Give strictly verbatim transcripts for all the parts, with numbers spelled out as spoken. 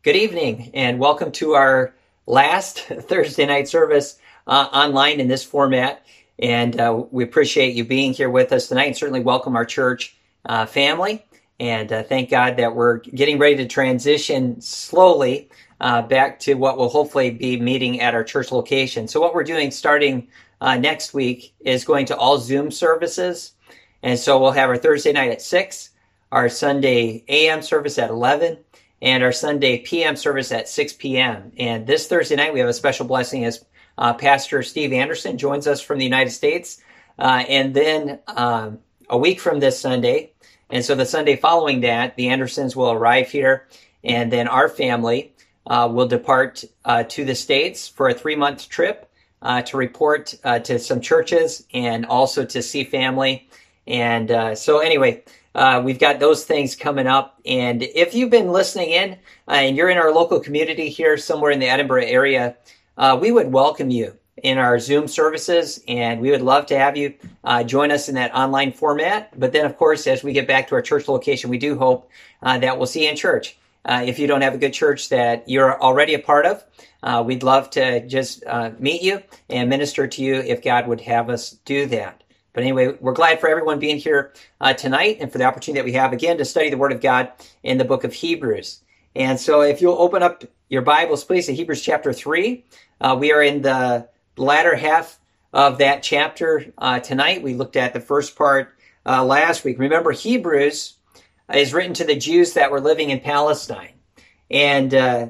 Good evening, and welcome to our last Thursday night service uh, online in this format. And uh, we appreciate you being here with us tonight, and certainly welcome our church uh, family. And uh, thank God that we're getting ready to transition slowly uh, back to what will hopefully be meeting at our church location. So what we're doing starting uh, next week is going to all Zoom services. And so we'll have our Thursday night at six, our Sunday A M service at eleven, and our Sunday P M service at six p.m. And this Thursday night, we have a special blessing as uh, Pastor Steve Anderson joins us from the United States. Uh, and then um, a week from this Sunday, and so the Sunday following that, the Andersons will arrive here, and then our family uh, will depart uh, to the States for a three-month trip uh, to report uh, to some churches and also to see family. And uh, so anyway, Uh, we've got those things coming up. And if you've been listening in uh, and you're in our local community here somewhere in the Edinburgh area, uh, we would welcome you in our Zoom services, and we would love to have you uh, join us in that online format. But then, of course, as we get back to our church location, we do hope uh, that we'll see you in church. Uh, if you don't have a good church that you're already a part of, uh, we'd love to just uh, meet you and minister to you if God would have us do that. But anyway, we're glad for everyone being here uh, tonight and for the opportunity that we have, again, to study the Word of God in the book of Hebrews. And so if you'll open up your Bibles, please, to Hebrews chapter three. Uh, we are in the latter half of that chapter uh, tonight. We looked at the first part uh, last week. Remember, Hebrews is written to the Jews that were living in Palestine. And uh,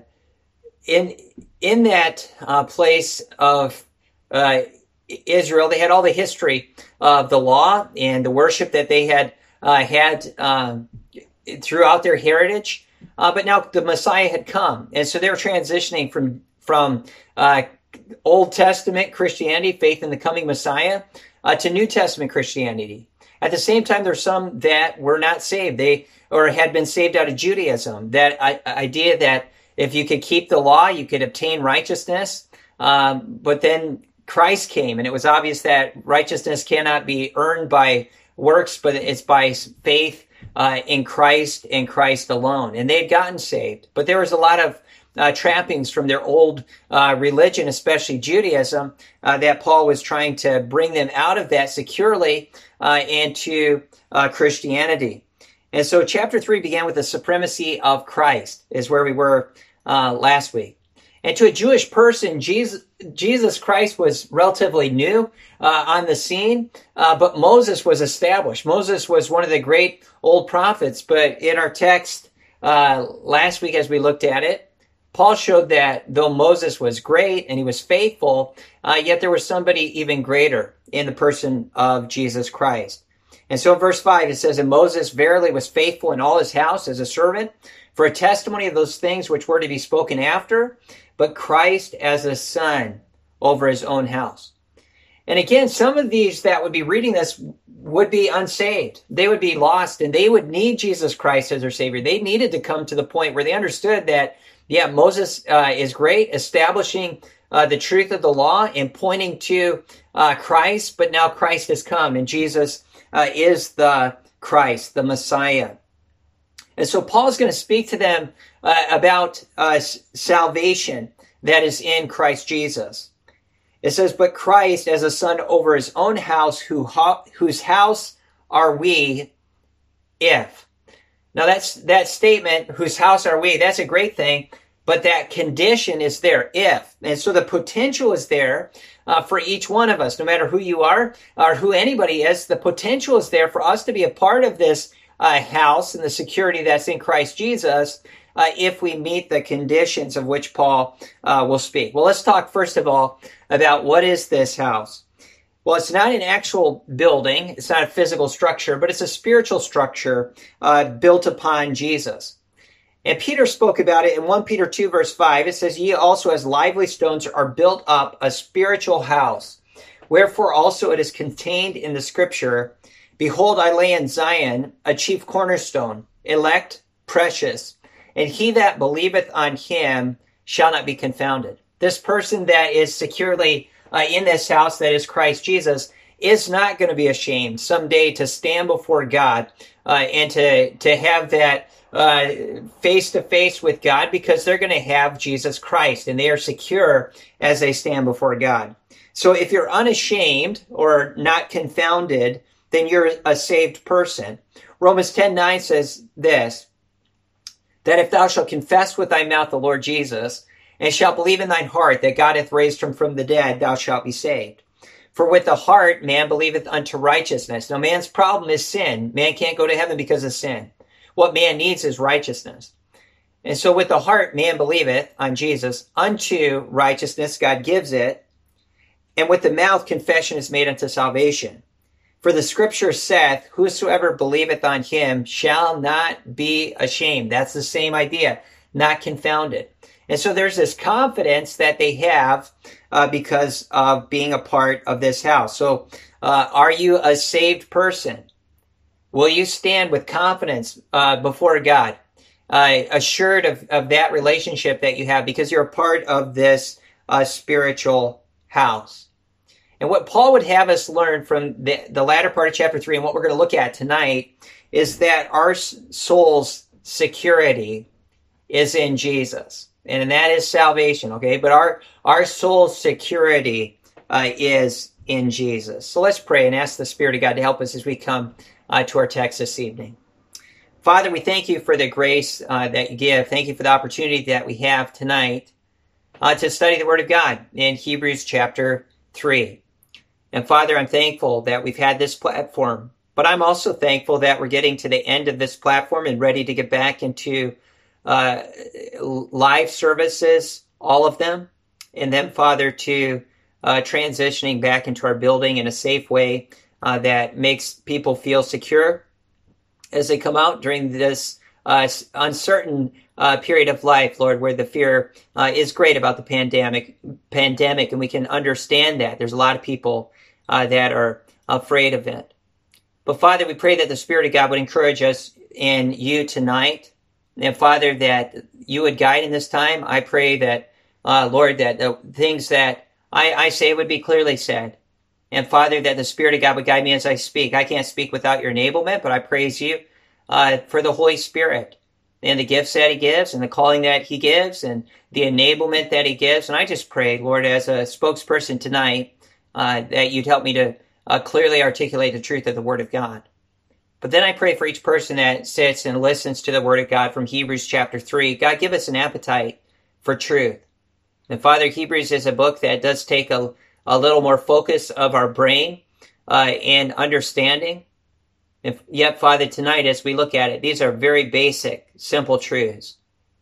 in, in that uh, place of uh Israel, they had all the history of the law and the worship that they had uh, had um, throughout their heritage. Uh, but now the Messiah had come. And so they were transitioning from, from uh, Old Testament Christianity, faith in the coming Messiah, uh, to New Testament Christianity. At the same time, there's some that were not saved. They or had been saved out of Judaism. That I- idea that if you could keep the law, you could obtain righteousness. Um, but then Christ came, and it was obvious that righteousness cannot be earned by works, but it's by faith uh, in Christ and Christ alone. And they had gotten saved, but there was a lot of uh, trappings from their old uh, religion, especially Judaism, uh, that Paul was trying to bring them out of that securely uh, into uh, Christianity. And so chapter three began with the supremacy of Christ, is where we were uh, last week. And to a Jewish person, Jesus, Jesus Christ was relatively new uh, on the scene, uh, but Moses was established. Moses was one of the great old prophets, but in our text uh, last week as we looked at it, Paul showed that though Moses was great and he was faithful, uh, yet there was somebody even greater in the person of Jesus Christ. And so in verse five, it says, "And Moses verily was faithful in all his house as a servant, for a testimony of those things which were to be spoken after, but Christ as a son over his own house." And again, some of these that would be reading this would be unsaved. They would be lost, and they would need Jesus Christ as their Savior. They needed to come to the point where they understood that, yeah, Moses uh, is great, establishing uh, the truth of the law and pointing to uh, Christ, but now Christ has come, and Jesus uh, is the Christ, the Messiah. And so Paul is going to speak to them uh, about uh, salvation that is in Christ Jesus. It says, "But Christ as a son over his own house, who ho- whose house are we if." Now that's that statement, whose house are we, that's a great thing, but that condition is there, if. And so the potential is there uh, for each one of us, no matter who you are or who anybody is, the potential is there for us to be a part of this Uh, house and the security that's in Christ Jesus uh, if we meet the conditions of which Paul uh, will speak. Well, let's talk first of all about what is this house. Well, it's not an actual building. It's not a physical structure, but it's a spiritual structure uh, built upon Jesus. And Peter spoke about it in First Peter two, verse five. It says, "Ye also as lively stones are built up a spiritual house. Wherefore also it is contained in the scripture, Behold, I lay in Zion a chief cornerstone, elect, precious, and he that believeth on him shall not be confounded." This person that is securely uh, in this house, that is Christ Jesus, is not going to be ashamed someday to stand before God uh, and to, to have that face to face with God, because they're going to have Jesus Christ and they are secure as they stand before God. So if you're unashamed or not confounded, then you're a saved person. Romans ten nine says this, that if thou shalt confess with thy mouth the Lord Jesus, and shalt believe in thine heart that God hath raised him from the dead, thou shalt be saved. For with the heart man believeth unto righteousness. Now man's problem is sin. Man can't go to heaven because of sin. What man needs is righteousness. And so with the heart man believeth on Jesus unto righteousness, God gives it. And with the mouth confession is made unto salvation. For the scripture saith, whosoever believeth on him shall not be ashamed. That's the same idea, not confounded. And so there's this confidence that they have uh, because of being a part of this house. So uh, are you a saved person? Will you stand with confidence uh, before God, uh, assured of, of that relationship that you have because you're a part of this uh, spiritual house? And what Paul would have us learn from the, the latter part of chapter three and what we're going to look at tonight is that our soul's security is in Jesus. And that is salvation, okay? But our, our soul's security uh, is in Jesus. So let's pray and ask the Spirit of God to help us as we come uh, to our text this evening. Father, we thank you for the grace uh, that you give. Thank you for the opportunity that we have tonight uh, to study the Word of God in Hebrews chapter three. And Father, I'm thankful that we've had this platform, but I'm also thankful that we're getting to the end of this platform and ready to get back into uh, live services, all of them, and then, Father, to uh, transitioning back into our building in a safe way uh, that makes people feel secure as they come out during this uh, uncertain uh, period of life, Lord, where the fear uh, is great about the pandemic, pandemic, and we can understand that. There's a lot of people uh, that are afraid of it. But Father, we pray that the Spirit of God would encourage us in you tonight. And Father, that you would guide in this time. I pray that, uh, Lord, that the things that I, I say would be clearly said. And Father, that the Spirit of God would guide me as I speak. I can't speak without your enablement, but I praise you uh, for the Holy Spirit and the gifts that he gives and the calling that he gives and the enablement that he gives. And I just pray, Lord, as a spokesperson tonight, uh, that you'd help me to uh, clearly articulate the truth of the Word of God. But then I pray for each person that sits and listens to the Word of God from Hebrews chapter three. God, give us an appetite for truth. And Father, Hebrews is a book that does take a, a little more focus of our brain uh, and understanding. And yet, Father, tonight as we look at it, these are very basic, simple truths.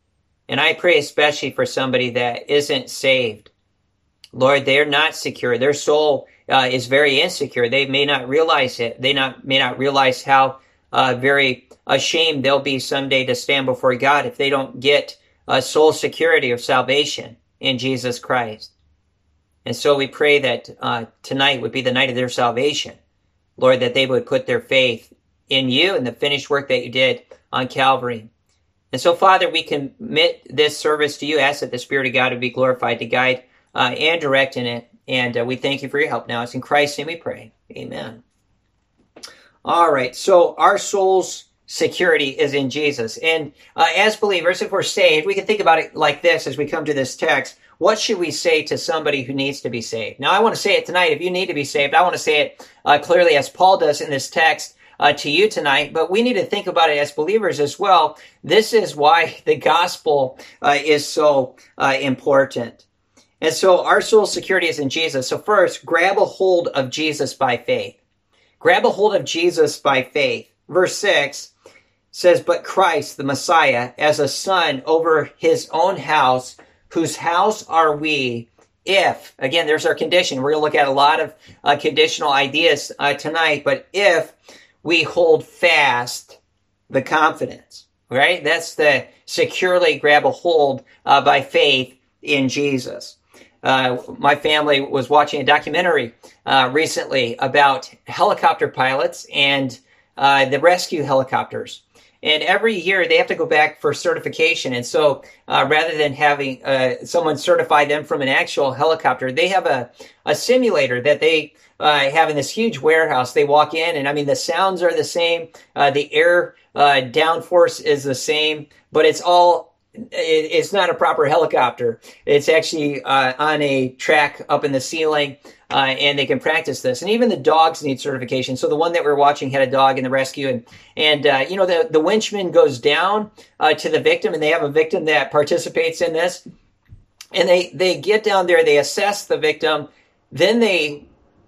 And I pray especially for somebody that isn't saved. Lord, they're not secure. Their soul Uh, is very insecure. They may not realize it. They not may not realize how uh, very ashamed they'll be someday to stand before God if they don't get a soul security of salvation in Jesus Christ. And so we pray that uh, tonight would be the night of their salvation. Lord, that they would put their faith in you and the finished work that you did on Calvary. And so, Father, we commit this service to you. Ask that the Spirit of God would be glorified to guide uh, and direct in it. And uh, we thank you for your help now. It's in Christ's name we pray. Amen. All right. So our soul's security is in Jesus. And uh, as believers, if we're saved, we can think about it like this as we come to this text. What should we say to somebody who needs to be saved? Now, I want to say it tonight. If you need to be saved, I want to say it uh, clearly as Paul does in this text uh, to you tonight. But we need to think about it as believers as well. This is why the gospel uh, is so uh, important. And so our soul security is in Jesus. So first, grab a hold of Jesus by faith. Grab a hold of Jesus by faith. Verse six says, but Christ, the Messiah, as a son over his own house, whose house are we, if, again, there's our condition. We're going to look at a lot of uh, conditional ideas uh, tonight, but if we hold fast the confidence, right? That's the securely grab a hold uh, by faith in Jesus. Uh, my family was watching a documentary uh, recently about helicopter pilots and uh, the rescue helicopters. And every year they have to go back for certification. And so uh, rather than having uh, someone certify them from an actual helicopter, they have a, a simulator that they uh, have in this huge warehouse. They walk in, and I mean, the sounds are the same. Uh, the air uh, downforce is the same, but it's all, it, it's not a proper helicopter. It's actually uh, on a track up in the ceiling. Uh, and they can practice this. And even the dogs need certification. So the one that we were watching had a dog in the rescue. And, and uh, you know, the, the winchman goes down uh, to the victim, and they have a victim that participates in this. And they, they get down there, they assess the victim, then they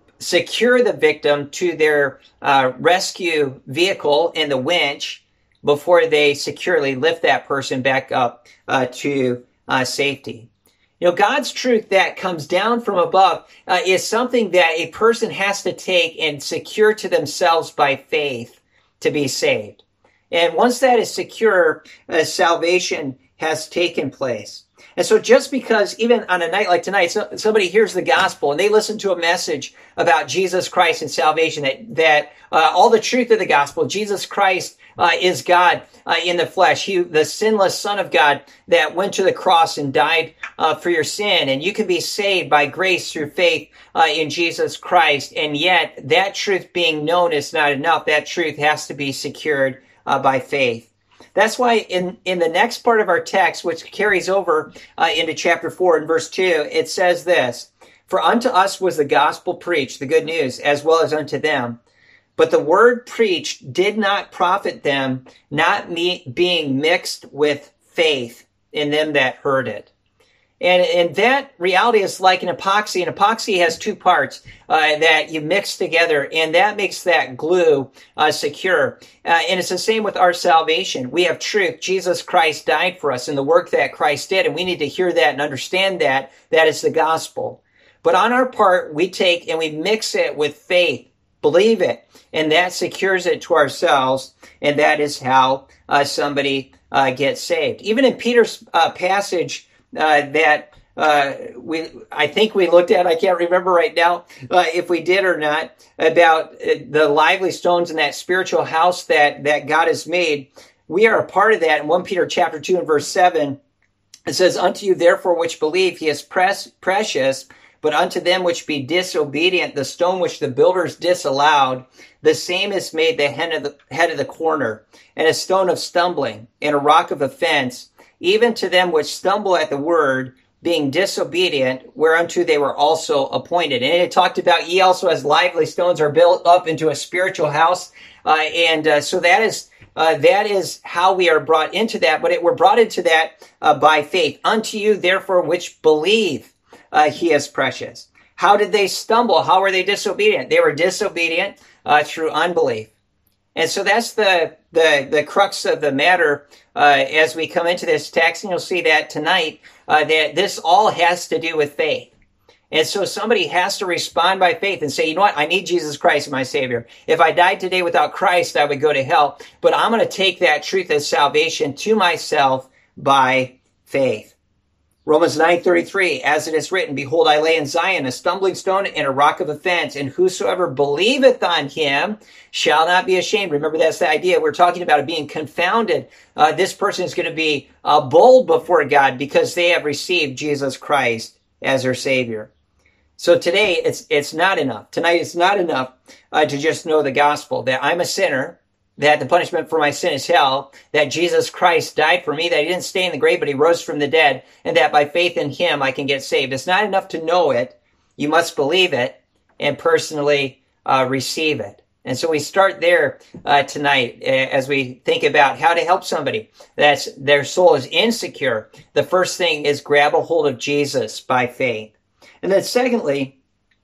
secure the victim to their uh, rescue vehicle in the winch before they securely lift that person back up uh, to uh, safety. You know, God's truth that comes down from above uh, is something that a person has to take and secure to themselves by faith to be saved. And once that is secure, uh, salvation has taken place. And so just because even on a night like tonight, so, somebody hears the gospel and they listen to a message about Jesus Christ and salvation, that, that uh, all the truth of the gospel, Jesus Christ uh, is God uh, in the flesh. He, the sinless Son of God that went to the cross and died uh, for your sin. And you can be saved by grace through faith uh, in Jesus Christ. And yet that truth being known is not enough. That truth has to be secured uh, by faith. That's why in, in the next part of our text, which carries over uh, into chapter four and verse two, it says this, "For unto us was the gospel preached," the good news, "as well as unto them. But the word preached did not profit them, not me, being mixed with faith in them that heard it." And, and that reality is like an epoxy. An epoxy has two parts uh, that you mix together, and that makes that glue uh, secure. Uh, and it's the same with our salvation. We have truth. Jesus Christ died for us and the work that Christ did, and we need to hear that and understand that. That is the gospel. But on our part, we take and we mix it with faith, believe it, and that secures it to ourselves, and that is how uh, somebody uh, gets saved. Even in Peter's uh, passage, Uh, that uh, we, I think we looked at, I can't remember right now uh, if we did or not, about uh, the lively stones in that spiritual house that, that God has made. We are a part of that. In First Peter chapter two and verse seven, it says, "Unto you therefore which believe, he is press, precious, but unto them which be disobedient, the stone which the builders disallowed, the same is made the head of the, head of the corner, and a stone of stumbling, and a rock of offense, even to them which stumble at the word, being disobedient, whereunto they were also appointed." And it talked about, "Ye also as lively stones are built up into a spiritual house." Uh, and uh, so that is uh, that is how we are brought into that. But it, we're brought into that uh, by faith. "Unto you, therefore, which believe, uh, he is precious." How did they stumble? How were they disobedient? They were disobedient uh, through unbelief. And so that's the the the crux of the matter uh, as we come into this text, and you'll see that tonight, uh, that this all has to do with faith. And so somebody has to respond by faith and say, you know what, I need Jesus Christ as my Savior. If I died today without Christ, I would go to hell. But I'm going to take that truth of salvation to myself by faith. Romans nine thirty-three, "As it is written, Behold, I lay in Zion a stumbling stone and a rock of offense, and whosoever believeth on him shall not be ashamed." Remember, that's the idea. We're talking about it being confounded. Uh, this person is going to be uh, bold before God because they have received Jesus Christ as their Savior. So today, it's it's not enough. Tonight, it's not enough uh, to just know the gospel, that I'm a sinner, that the punishment for my sin is hell, that Jesus Christ died for me, that he didn't stay in the grave, but he rose from the dead, and that by faith in him I can get saved. It's not enough to know it. You must believe it and personally uh, receive it. And so we start there uh, tonight uh, as we think about how to help somebody that's their soul is insecure. The first thing is grab a hold of Jesus by faith. And then secondly,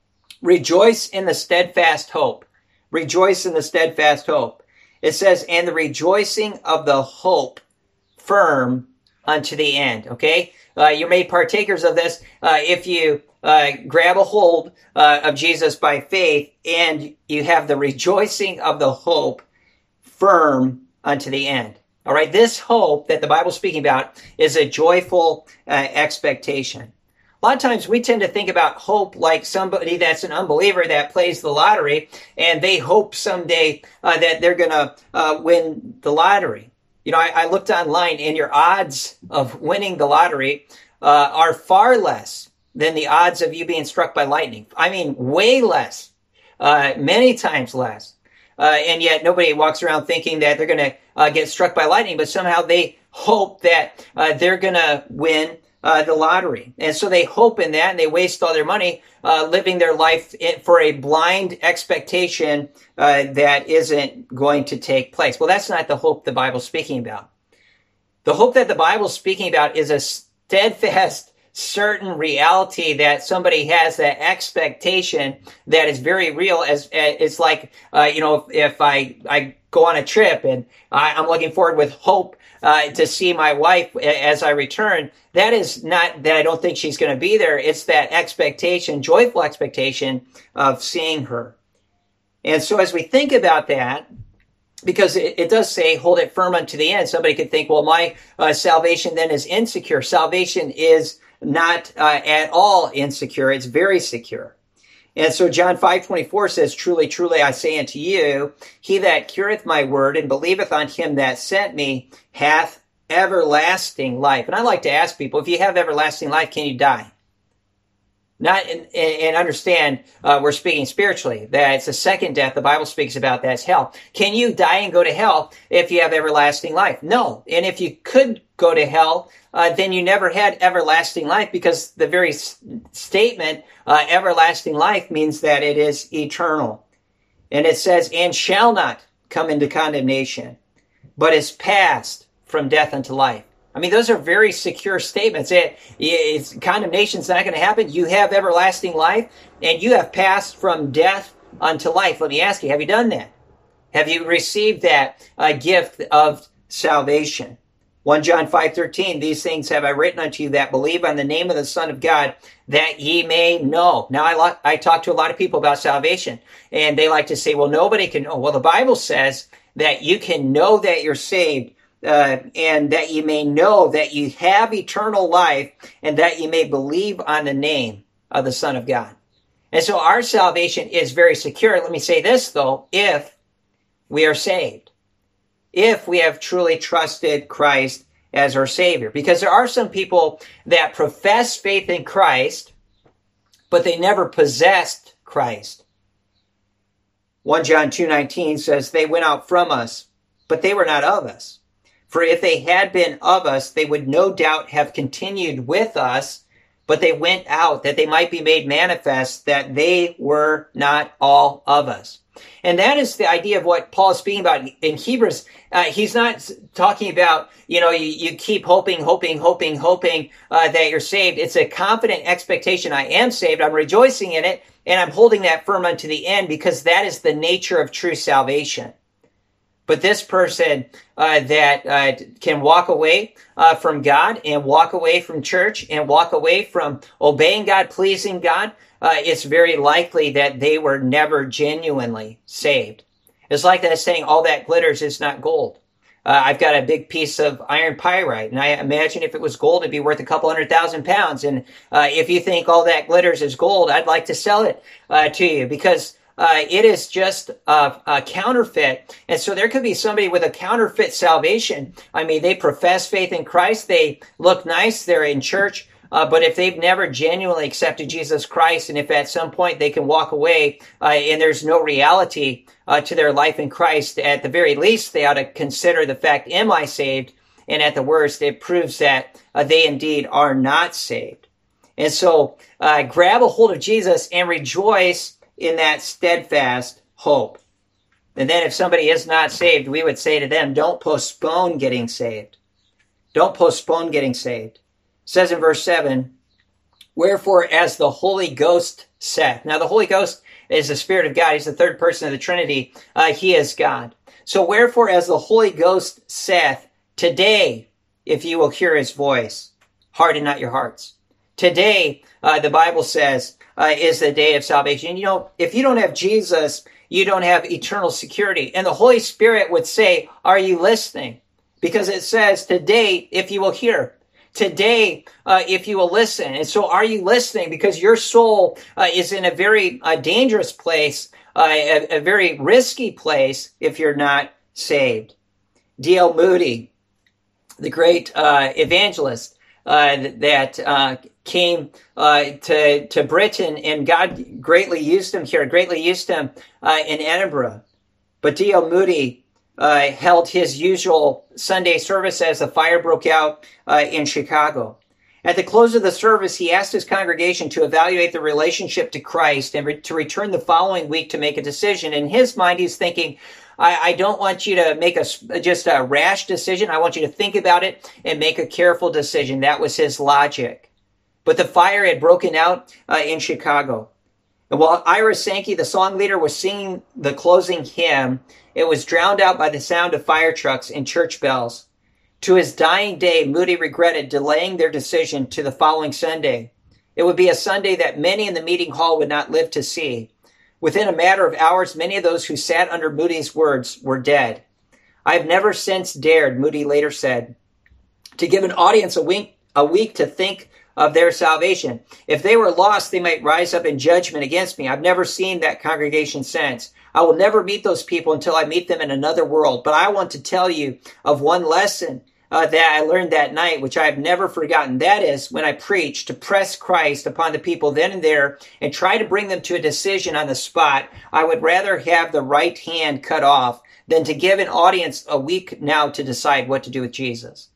rejoice in the steadfast hope. Rejoice in the steadfast hope. It says, "And the rejoicing of the hope firm unto the end." Okay? Uh, you're made partakers of this uh, if you uh, grab a hold uh, of Jesus by faith, and you have the rejoicing of the hope firm unto the end. All right? This hope that the Bible's speaking about is a joyful uh, expectation. A lot of times we tend to think about hope like somebody that's an unbeliever that plays the lottery, and they hope someday uh, that they're going to uh, win the lottery. You know, I, I looked online, and your odds of winning the lottery uh, are far less than the odds of you being struck by lightning. I mean, way less, uh, many times less. Uh, and yet nobody walks around thinking that they're going to uh, get struck by lightning, but somehow they hope that uh, they're going to win uh, the lottery. And so they hope in that, and they waste all their money uh, living their life in, for a blind expectation uh, that isn't going to take place. Well, that's not the hope the Bible's speaking about. The hope that the Bible's speaking about is a steadfast, certain reality that somebody has, that expectation that is very real. As it's like, uh, you know, if, if I, I go on a trip and I, I'm looking forward with hope uh, to see my wife as I return, that is not that I don't think she's going to be there. It's that expectation, joyful expectation of seeing her. And so as we think about that, because it, it does say, hold it firm unto the end. Somebody could think, well, my uh, salvation then is insecure. Salvation is not uh, at all insecure. It's very secure. And so John five twenty-four says, truly, truly, I say unto you, he that heareth my word and believeth on him that sent me hath everlasting life. And I like to ask people, if you have everlasting life, can you die? Not and, and understand, uh, we're speaking spiritually, that it's a second death. The Bible speaks about that's hell. Can you die and go to hell if you have everlasting life? No. And if you could go to hell, uh, then you never had everlasting life, because the very s- statement, uh, everlasting life, means that it is eternal. And it says, and shall not come into condemnation, but is passed from death unto life. I mean, those are very secure statements. It, it's, condemnation's not going to happen. You have everlasting life, and you have passed from death unto life. Let me ask you, have you done that? Have you received that uh, gift of salvation? First John five thirteen, these things have I written unto you that believe on the name of the Son of God, that ye may know. Now, I, lo- I talk to a lot of people about salvation, and they like to say, well, nobody can know. Well, the Bible says that you can know that you're saved, Uh, and that you may know that you have eternal life, and that you may believe on the name of the Son of God. And so our salvation is very secure. Let me say this, though, if we are saved, if we have truly trusted Christ as our Savior. Because there are some people that profess faith in Christ, but they never possessed Christ. First John two nineteen says, they went out from us, but they were not of us. For if they had been of us, they would no doubt have continued with us, but they went out that they might be made manifest that they were not all of us. And that is the idea of what Paul is speaking about in Hebrews. Uh, he's not talking about, you know, you, you keep hoping, hoping, hoping, hoping uh, that you're saved. It's a confident expectation. I am saved. I'm rejoicing in it, and I'm holding that firm unto the end, because that is the nature of true salvation. But this person uh, that uh, can walk away uh, from God, and walk away from church, and walk away from obeying God, pleasing God, uh, it's very likely that they were never genuinely saved. It's like that saying, all that glitters is not gold. Uh, I've got a big piece of iron pyrite, and I imagine if it was gold, it'd be worth a couple hundred thousand pounds. And uh, if you think all that glitters is gold, I'd like to sell it uh, to you, because Uh, it is just a, a counterfeit. And so there could be somebody with a counterfeit salvation. I mean, they profess faith in Christ. They look nice. They're in church. Uh, but if they've never genuinely accepted Jesus Christ, and if at some point they can walk away uh, and there's no reality uh, to their life in Christ, at the very least, they ought to consider the fact, am I saved? And at the worst, it proves that uh, they indeed are not saved. And so uh, grab a hold of Jesus and rejoice in that steadfast hope. And then if somebody is not saved, we would say to them, don't postpone getting saved. Don't postpone getting saved. It says in verse seven, wherefore as the Holy Ghost saith. Now the Holy Ghost is the Spirit of God. He's the third person of the Trinity. Uh, he is God. So wherefore as the Holy Ghost saith, today, if you will hear his voice, harden not your hearts. Today, uh, the Bible says, Uh, is the day of salvation. You know, if you don't have Jesus, you don't have eternal security. And the Holy Spirit would say, are you listening? Because it says, today, if you will hear. Today, uh, if you will listen. And so are you listening? Because your soul uh, is in a very uh, dangerous place, uh, a, a very risky place if you're not saved. D L Moody the great uh, evangelist uh, that uh, came uh, to to Britain, and God greatly used him here, greatly used him uh, in Edinburgh. But D L Moody uh, held his usual Sunday service as the fire broke out uh, in Chicago. At the close of the service, he asked his congregation to evaluate their relationship to Christ and re- to return the following week to make a decision. In his mind, he's thinking, I, I don't want you to make a, just a rash decision. I want you to think about it and make a careful decision. That was his logic. But the fire had broken out uh, in Chicago. And while Ira Sankey, the song leader, was singing the closing hymn, it was drowned out by the sound of fire trucks and church bells. To his dying day, Moody regretted delaying their decision to the following Sunday. It would be a Sunday that many in the meeting hall would not live to see. Within a matter of hours, many of those who sat under Moody's words were dead. I have never since dared, Moody later said, to give an audience a week, a week to think of their salvation. If they were lost, they might rise up in judgment against me. I've never seen that congregation since. I will never meet those people until I meet them in another world. But I want to tell you of one lesson uh, that I learned that night, which I have never forgotten. That is when I preached to press Christ upon the people then and there and try to bring them to a decision on the spot. I would rather have the right hand cut off than to give an audience a week now to decide what to do with Jesus.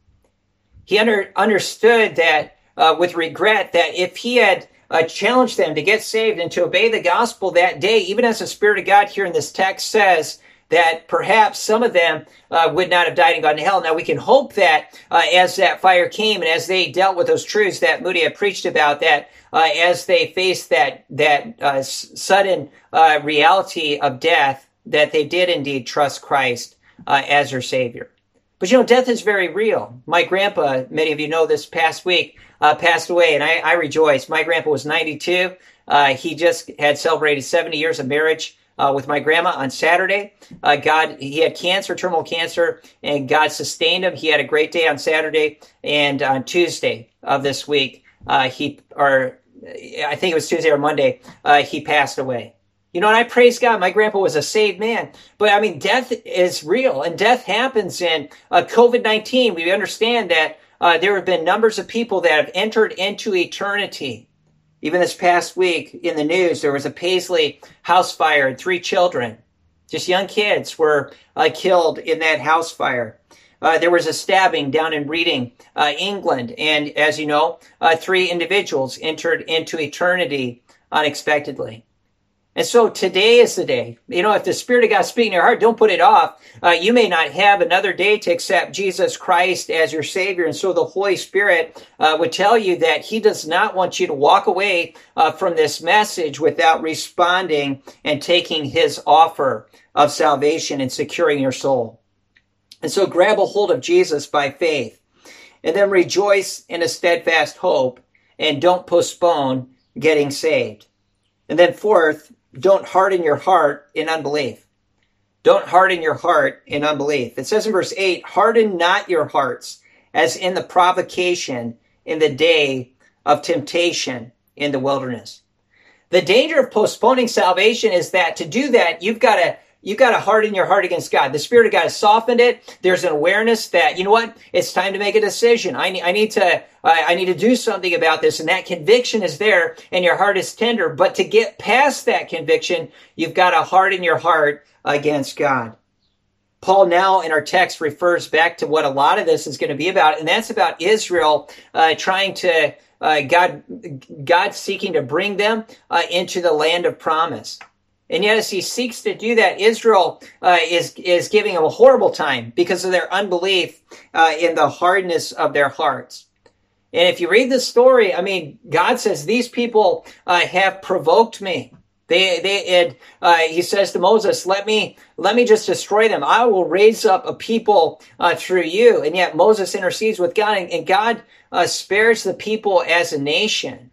He under, understood that uh, with regret that if he had uh, challenged them to get saved and to obey the gospel that day, even as the Spirit of God here in this text says that perhaps some of them uh, would not have died and gone to hell. Now we can hope that uh, as that fire came and as they dealt with those truths that Moody had preached about, that uh, as they faced that that uh, s- sudden uh, reality of death, that they did indeed trust Christ uh, as their Savior. But you know, death is very real. My grandpa, many of you know this past week, uh, passed away, and I, I rejoice. My grandpa was ninety-two. Uh, he just had celebrated seventy years of marriage uh, with my grandma on Saturday. Uh, God, he had cancer, terminal cancer, and God sustained him. He had a great day on Saturday, and on Tuesday of this week, uh, he, or I think it was Tuesday or Monday, uh, he passed away. You know, and I praise God, my grandpa was a saved man. But I mean, death is real, and death happens in uh, covid nineteen. We understand that uh, there have been numbers of people that have entered into eternity. Even this past week in the news, there was a Paisley house fire and three children, just young kids, were uh, killed in that house fire. Uh, there was a stabbing down in Reading, uh, England. And as you know, uh, three individuals entered into eternity unexpectedly. And so today is the day. You know, if the Spirit of God is speaking in your heart, don't put it off. Uh, you may not have another day to accept Jesus Christ as your Savior. And so the Holy Spirit uh, would tell you that He does not want you to walk away uh, from this message without responding and taking His offer of salvation and securing your soul. And so grab a hold of Jesus by faith, and then rejoice in a steadfast hope, and don't postpone getting saved. And then fourth, don't harden your heart in unbelief. Don't harden your heart in unbelief. It says in verse eight, harden not your hearts as in the provocation in the day of temptation in the wilderness. The danger of postponing salvation is that to do that, you've got to You've got to harden your heart against God. The Spirit of God has softened it. There's an awareness that, you know what? It's time to make a decision. I need, I need to, uh, I need to do something about this. And that conviction is there and your heart is tender. But to get past that conviction, you've got to harden your heart against God. Paul now in our text refers back to what a lot of this is going to be about. And that's about Israel uh, trying to, uh, God, God seeking to bring them uh, into the land of promise. And yet as he seeks to do that, Israel uh, is, is giving them a horrible time because of their unbelief uh, in the hardness of their hearts. And if you read the story, I mean, God says, these people uh, have provoked me. They, they, it, uh, he says to Moses, let me, let me just destroy them. I will raise up a people uh, through you. And yet Moses intercedes with God, and, and God uh, spares the people as a nation.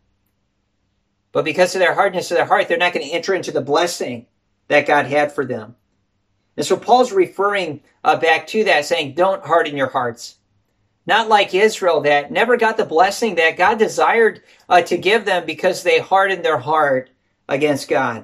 But because of their hardness of their heart, they're not going to enter into the blessing that God had for them. And so Paul's referring uh, back to that, saying, don't harden your hearts. Not like Israel that never got the blessing that God desired uh, to give them because they hardened their heart against God.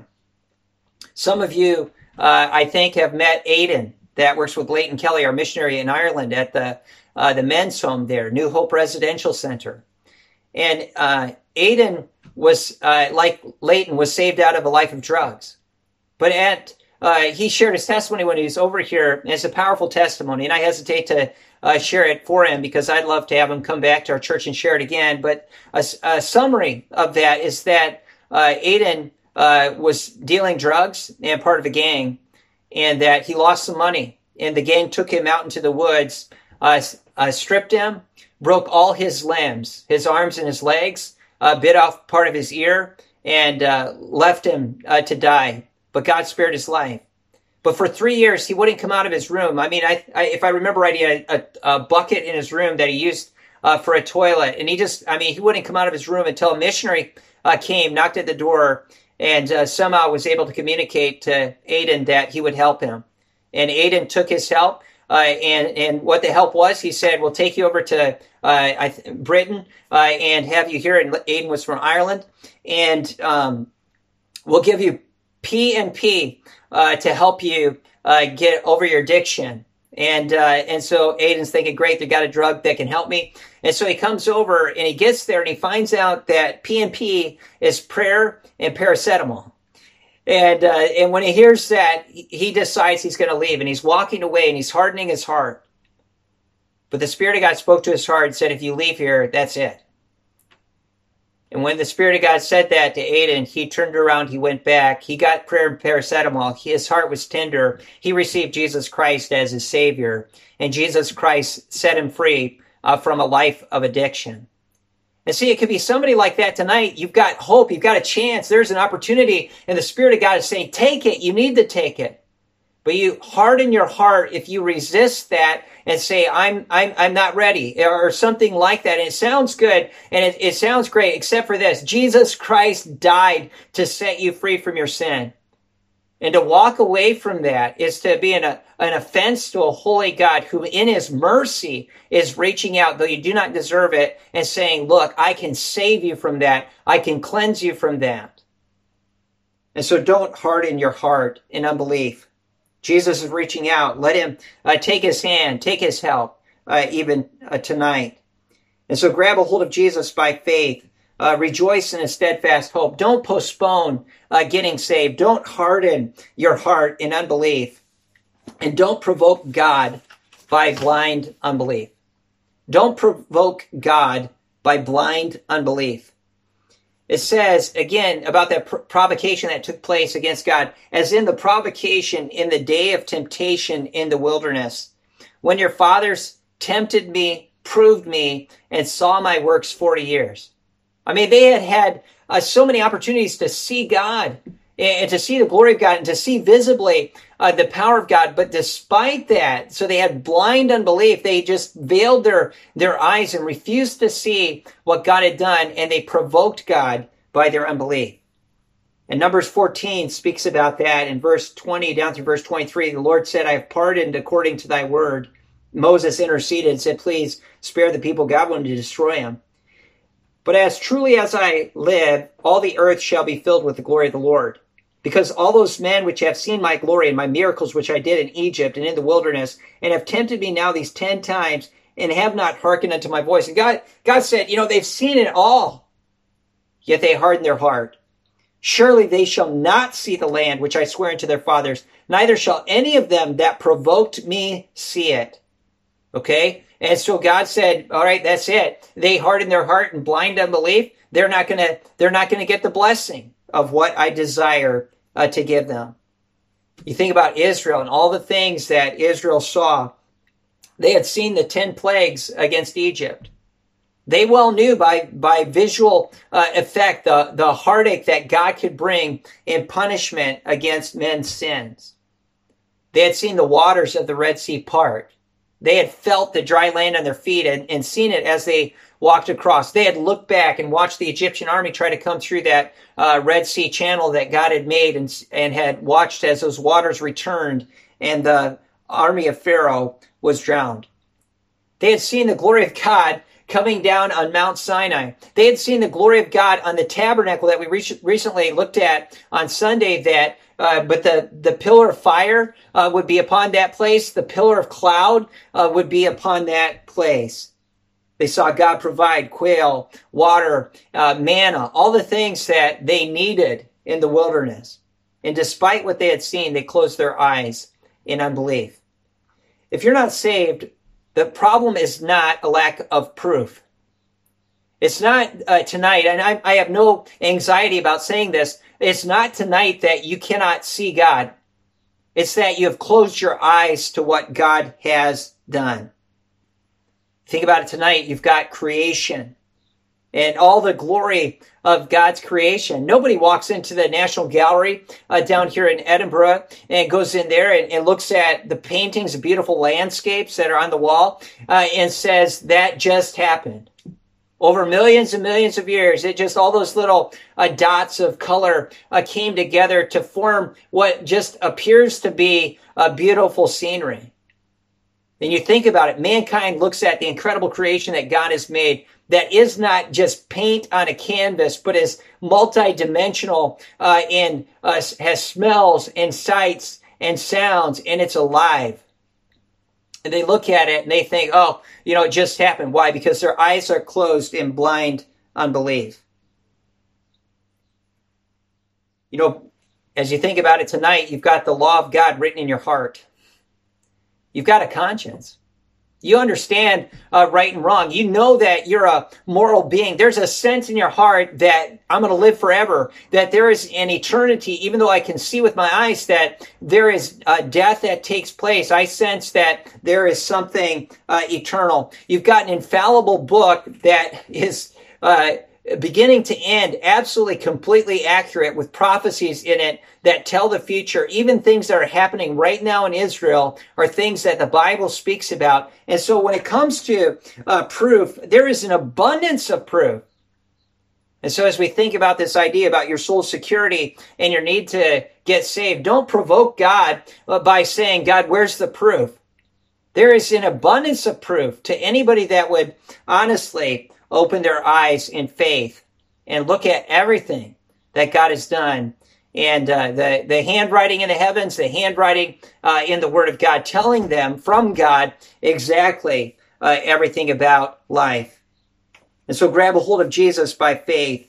Some of you, uh, I think, have met Aidan that works with Leighton Kelly, our missionary in Ireland, at the uh, the men's home there, New Hope Residential Center. And uh, Aiden was, uh, like Leighton, was saved out of a life of drugs. But at uh, he shared his testimony when he was over here, and it's a powerful testimony, and I hesitate to uh, share it for him because I'd love to have him come back to our church and share it again. But a, a summary of that is that uh, Aiden uh, was dealing drugs and part of a gang, and that he lost some money, and the gang took him out into the woods, uh, uh, stripped him, broke all his limbs, his arms and his legs, uh, bit off part of his ear, and uh, left him uh, to die. But God spared his life. But for three years, he wouldn't come out of his room. I mean, I, I if I remember right, he had a, a, a bucket in his room that he used uh, for a toilet. And he just, I mean, he wouldn't come out of his room until a missionary uh, came, knocked at the door, and uh, somehow was able to communicate to Aiden that he would help him. And Aiden took his help. Uh, and, and what the help was, he said, we'll take you over to uh, I th- Britain uh, and have you here. And Aiden was from Ireland. And um, we'll give you P and P uh, to help you uh, get over your addiction. And uh, and so Aiden's thinking, great, they got a drug that can help me. And so he comes over and he gets there and he finds out that P and P is prayer and paracetamol. And uh, and when he hears that, he decides he's going to leave, and he's walking away and he's hardening his heart. But the Spirit of God spoke to his heart and said, if you leave here, that's it. And when the Spirit of God said that to Aiden, he turned around, he went back, he got prayer and paracetamol, his heart was tender, he received Jesus Christ as his Savior, and Jesus Christ set him free uh, from a life of addiction. And see, it could be somebody like that tonight. You've got hope, you've got a chance, there's an opportunity, and the Spirit of God is saying, take it, you need to take it. But you harden your heart if you resist that and say, I'm I'm I'm not ready, or something like that. And it sounds good, and it, it sounds great, except for this. Jesus Christ died to set you free from your sin. And to walk away from that is to be an, a, an offense to a holy God who in his mercy is reaching out, though you do not deserve it, and saying, look, I can save you from that. I can cleanse you from that. And so don't harden your heart in unbelief. Jesus is reaching out. Let him uh, take his hand, take his help, uh, even uh, tonight. And so grab a hold of Jesus by faith. Uh, rejoice in a steadfast hope. Don't postpone uh, getting saved. Don't harden your heart in unbelief. And don't provoke God by blind unbelief. Don't provoke God by blind unbelief. It says, again, about that pr- provocation that took place against God, as in the provocation in the day of temptation in the wilderness, when your fathers tempted me, proved me, and saw my works forty years. I mean, they had had uh, so many opportunities to see God and to see the glory of God and to see visibly uh, the power of God. But despite that, so they had blind unbelief. They just veiled their, their eyes and refused to see what God had done, and they provoked God by their unbelief. And Numbers fourteen speaks about that in verse twenty down through verse twenty-three. The Lord said, I have pardoned according to thy word. Moses interceded and said, please spare the people. God wanted to destroy them. But as truly as I live, all the earth shall be filled with the glory of the Lord. Because all those men which have seen my glory and my miracles which I did in Egypt and in the wilderness, and have tempted me now these ten times, and have not hearkened unto my voice. And God, God said, you know, they've seen it all, yet they harden their heart. Surely they shall not see the land which I swear unto their fathers, neither shall any of them that provoked me see it. Okay? And so God said, all right, that's it. They harden their heart in blind unbelief. They're not going to, they're not going to get the blessing of what I desire uh, to give them. You think about Israel and all the things that Israel saw. They had seen the ten plagues against Egypt. They well knew by, by visual uh, effect the, the heartache that God could bring in punishment against men's sins. They had seen the waters of the Red Sea part. They had felt the dry land on their feet and, and seen it as they walked across. They had looked back and watched the Egyptian army try to come through that uh, Red Sea channel that God had made, and, and had watched as those waters returned and the army of Pharaoh was drowned. They had seen the glory of God coming down on Mount Sinai. They had seen the glory of God on the tabernacle that we re- recently looked at on Sunday, that uh, but the, the pillar of fire uh, would be upon that place. The pillar of cloud uh, would be upon that place. They saw God provide quail, water, uh, manna, all the things that they needed in the wilderness. And despite what they had seen, they closed their eyes in unbelief. If you're not saved, the problem is not a lack of proof. It's not uh, tonight, and I, I have no anxiety about saying this, it's not tonight that you cannot see God. It's that you have closed your eyes to what God has done. Think about it tonight. You've got creation and all the glory of God's creation. Nobody walks into the National Gallery uh, down here in Edinburgh and goes in there and, and looks at the paintings of beautiful landscapes that are on the wall uh, and says, that just happened. Over millions and millions of years, it just, all those little uh, dots of color uh, came together to form what just appears to be a beautiful scenery. And you think about it, mankind looks at the incredible creation that God has made that is not just paint on a canvas, but is multidimensional uh, and uh, has smells and sights and sounds, and it's alive. And they look at it and they think, oh, you know, it just happened. Why? Because their eyes are closed in blind unbelief. You know, as you think about it tonight, you've got the law of God written in your heart. You've got a conscience. You understand uh, right and wrong. You know that you're a moral being. There's a sense in your heart that I'm going to live forever, that there is an eternity, even though I can see with my eyes that there is a death that takes place. I sense that there is something uh, eternal. You've got an infallible book that is uh, beginning to end absolutely completely accurate with prophecies in it that tell the future. Even things that are happening right now in Israel are things that the Bible speaks about. And so when it comes to uh, proof, there is an abundance of proof. And so as we think about this idea about your soul security and your need to get saved, don't provoke God by saying, God, where's the proof? There is an abundance of proof to anybody that would honestly open their eyes in faith and look at everything that God has done. And uh, the, the handwriting in the heavens, the handwriting uh, in the Word of God, telling them from God exactly uh, everything about life. And so grab a hold of Jesus by faith.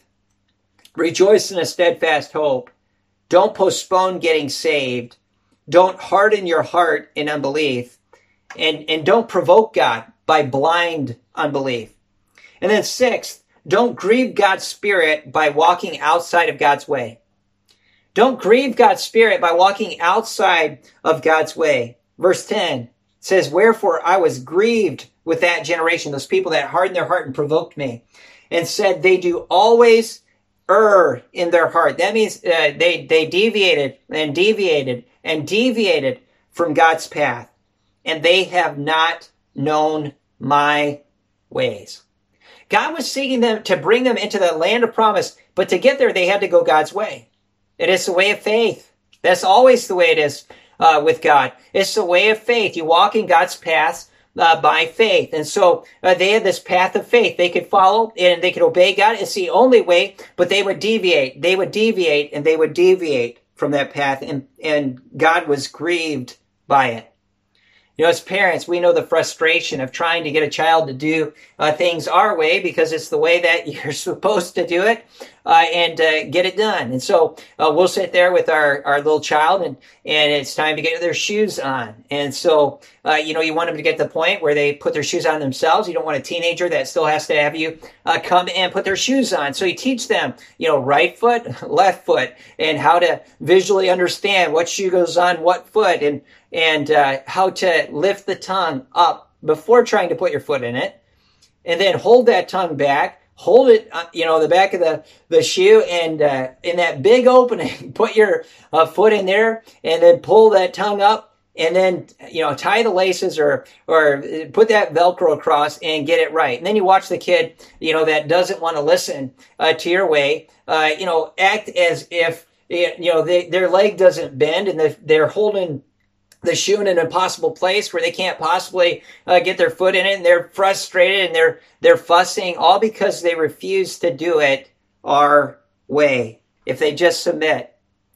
Rejoice in a steadfast hope. Don't postpone getting saved. Don't harden your heart in unbelief. And, and don't provoke God by blind unbelief. And then sixth, don't grieve God's Spirit by walking outside of God's way. Don't grieve God's Spirit by walking outside of God's way. Verse ten says, wherefore I was grieved with that generation, those people that hardened their heart and provoked me, and said they do always err in their heart. That means uh, they, they deviated and deviated and deviated from God's path, and they have not known my ways. God was seeking them to bring them into the land of promise, but to get there, they had to go God's way. It is the way of faith. That's always the way it is uh, with God. It's the way of faith. You walk in God's path uh, by faith. And so uh, they had this path of faith. They could follow and they could obey God. It's the only way, but they would deviate. They would deviate and they would deviate from that path. And, and God was grieved by it. You know, as parents, we know the frustration of trying to get a child to do uh, things our way because it's the way that you're supposed to do it uh, and uh, get it done. And so uh, we'll sit there with our, our little child and, and it's time to get their shoes on. And so, uh, you know, you want them to get to the point where they put their shoes on themselves. You don't want a teenager that still has to have you uh, come and put their shoes on. So you teach them, you know, right foot, left foot, and how to visually understand what shoe goes on what foot, and and uh, how to lift the tongue up before trying to put your foot in it, and then hold that tongue back, hold it, uh, you know, the back of the, the shoe, and uh, in that big opening, put your uh, foot in there, and then pull that tongue up, and then, you know, tie the laces or or put that Velcro across and get it right. And then you watch the kid, you know, that doesn't want to listen uh, to your way, uh, you know, act as if, you know, they, their leg doesn't bend and they're holding the shoe in an impossible place where they can't possibly uh, get their foot in it, and they're frustrated and they're they're fussing, all because they refuse to do it our way. If they just submit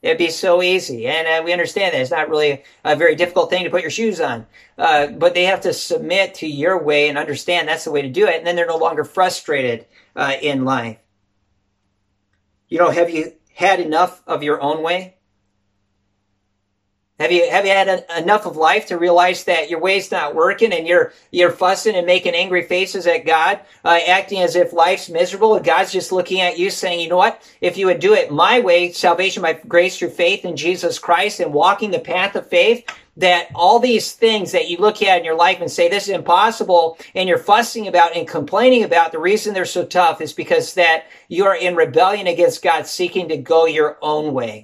It'd be so easy. And uh, we understand that it's not really a, a very difficult thing to put your shoes on. Uh, but they have to submit to your way and understand that's the way to do it. And then they're no longer frustrated uh, in life. You know, have you had enough of your own way? Have you have you had a, enough of life to realize that your way's not working and you're you're fussing and making angry faces at God, uh, acting as if life's miserable, and God's just looking at you saying, you know what? If you would do it my way, salvation by grace through faith in Jesus Christ and walking the path of faith, that all these things that you look at in your life and say, this is impossible, and you're fussing about and complaining about, the reason they're so tough is because that you are in rebellion against God, seeking to go your own way.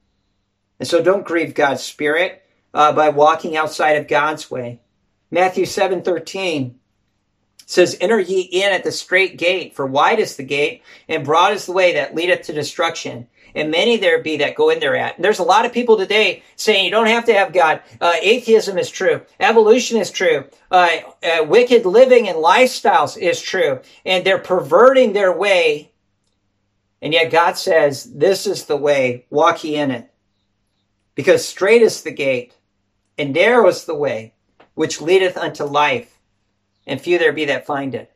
And so don't grieve God's Spirit uh, by walking outside of God's way. Matthew seven thirteen says, enter ye in at the straight gate, for wide is the gate, and broad is the way that leadeth to destruction. And many there be that go in thereat. And there's a lot of people today saying you don't have to have God. Uh, atheism is true. Evolution is true. Uh, uh, wicked living and lifestyles is true. And they're perverting their way. And yet God says, this is the way, walk ye in it. Because straight is the gate, and narrow is the way, which leadeth unto life, and few there be that find it.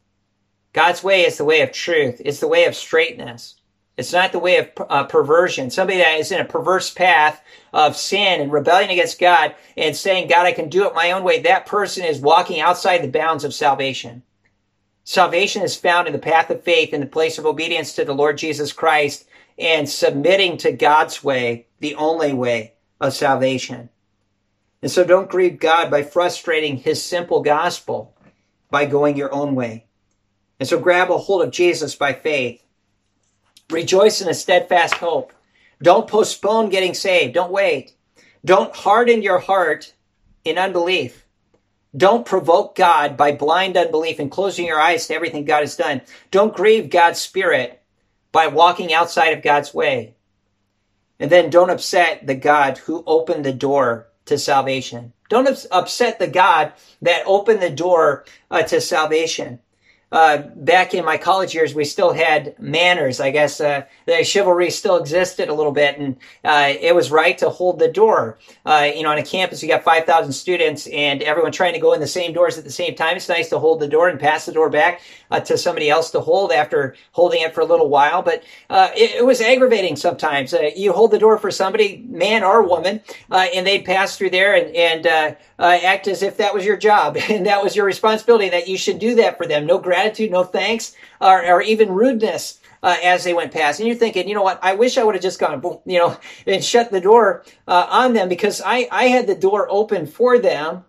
God's way is the way of truth. It's the way of straightness. It's not the way of uh, perversion. Somebody that is in a perverse path of sin and rebellion against God and saying, God, I can do it my own way, that person is walking outside the bounds of salvation. Salvation is found in the path of faith, in the place of obedience to the Lord Jesus Christ, and submitting to God's way, the only way of salvation. And so don't grieve God by frustrating his simple gospel by going your own way. And so grab a hold of Jesus by faith. Rejoice in a steadfast hope. Don't postpone getting saved. Don't wait. Don't harden your heart in unbelief. Don't provoke God by blind unbelief and closing your eyes to everything God has done. Don't grieve God's Spirit by walking outside of God's way. And then don't upset the God who opened the door to salvation. Don't upset the God that opened the door uh, to salvation. Uh, back in my college years, we still had manners. I guess uh, the chivalry still existed a little bit, and uh, it was right to hold the door. Uh, you know, on a campus, you got five thousand students, and everyone trying to go in the same doors at the same time. It's nice to hold the door and pass the door back uh, to somebody else to hold after holding it for a little while. But uh, it, it was aggravating sometimes. Uh, you hold the door for somebody, man or woman, uh, and they'd pass through there and, and uh, uh, act as if that was your job and that was your responsibility, that you should do that for them. No gratitude, no thanks, or, or even rudeness uh, as they went past. And you're thinking, you know what, I wish I would have just gone, boom, you know, and shut the door uh, on them, because I, I had the door open for them,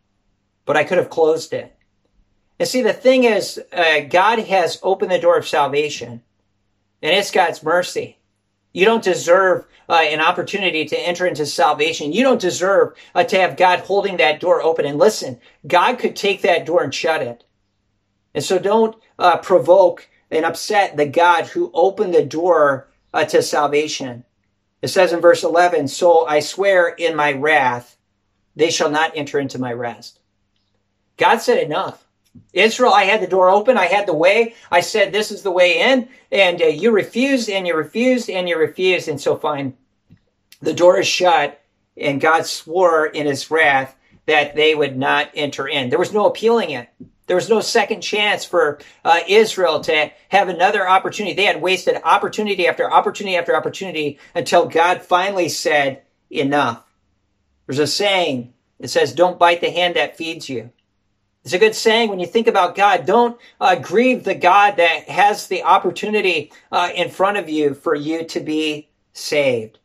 but I could have closed it. And see, the thing is, uh, God has opened the door of salvation, and it's God's mercy. You don't deserve uh, an opportunity to enter into salvation. You don't deserve uh, to have God holding that door open. And listen, God could take that door and shut it. And so don't uh, provoke and upset the God who opened the door uh, to salvation. It says in verse eleven, so I swear in my wrath, they shall not enter into my rest. God said enough. Israel, I had the door open. I had the way. I said, this is the way in. And uh, you refused and you refused and you refused. And so fine, the door is shut. And God swore in his wrath that they would not enter in. There was no appealing it. There was no second chance for uh, Israel to have another opportunity. They had wasted opportunity after opportunity after opportunity until God finally said, enough. There's a saying that says, don't bite the hand that feeds you. It's a good saying when you think about God. Don't uh, grieve the God that has the opportunity uh, in front of you for you to be saved.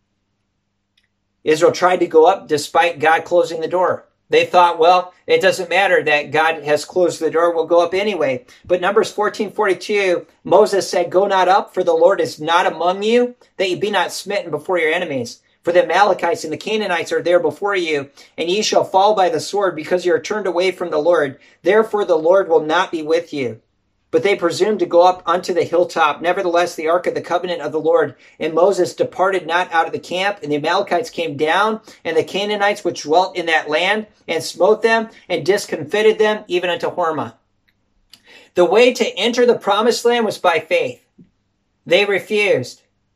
Israel tried to go up despite God closing the door. They thought, well, it doesn't matter that God has closed the door. We'll go up anyway. But Numbers fourteen forty-two, Moses said, go not up, for the Lord is not among you, that ye be not smitten before your enemies. For the Amalekites and the Canaanites are there before you, and ye shall fall by the sword, because you are turned away from the Lord. Therefore the Lord will not be with you. But they presumed to go up unto the hilltop. Nevertheless, the ark of the covenant of the Lord and Moses departed not out of the camp. And the Amalekites came down, and the Canaanites which dwelt in that land, and smote them, and discomfited them, even unto Hormah. The way to enter the promised land was by faith. They refused.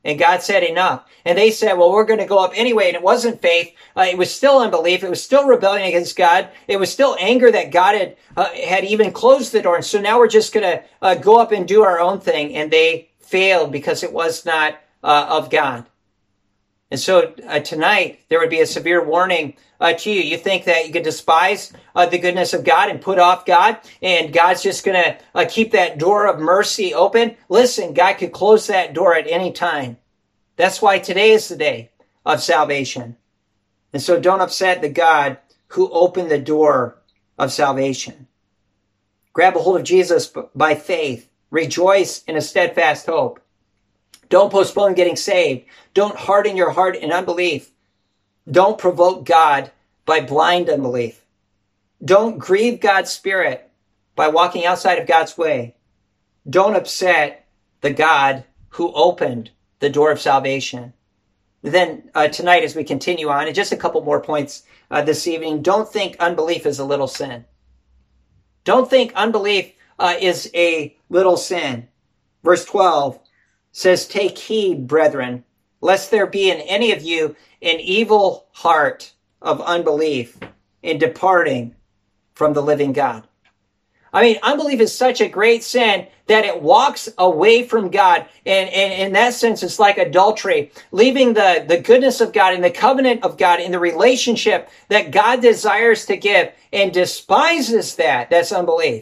And God said, enough. And they said, well, we're going to go up anyway. And it wasn't faith. Uh, it was still unbelief. It was still rebellion against God. It was still anger that God had, uh, had even closed the door. And so now we're just going to uh, go up and do our own thing. And they failed because it was not uh, of God. And so uh, tonight, there would be a severe warning uh, to you. You think that you could despise uh, the goodness of God and put off God, and God's just going to uh, keep that door of mercy open? Listen, God could close that door at any time. That's why today is the day of salvation. And so don't upset the God who opened the door of salvation. Grab a hold of Jesus by faith. Rejoice in a steadfast hope. Don't postpone getting saved. Don't harden your heart in unbelief. Don't provoke God by blind unbelief. Don't grieve God's Spirit by walking outside of God's way. Don't upset the God who opened the door of salvation. Then uh, tonight, as we continue on, and just a couple more points uh, this evening, don't think unbelief is a little sin. Don't think unbelief uh, is a little sin. Verse twelve says, take heed, brethren, lest there be in any of you an evil heart of unbelief in departing from the living God. I mean, unbelief is such a great sin that it walks away from God. And, and in that sense, it's like adultery, leaving the, the goodness of God and the covenant of God in the relationship that God desires to give, and despises that. That's unbelief.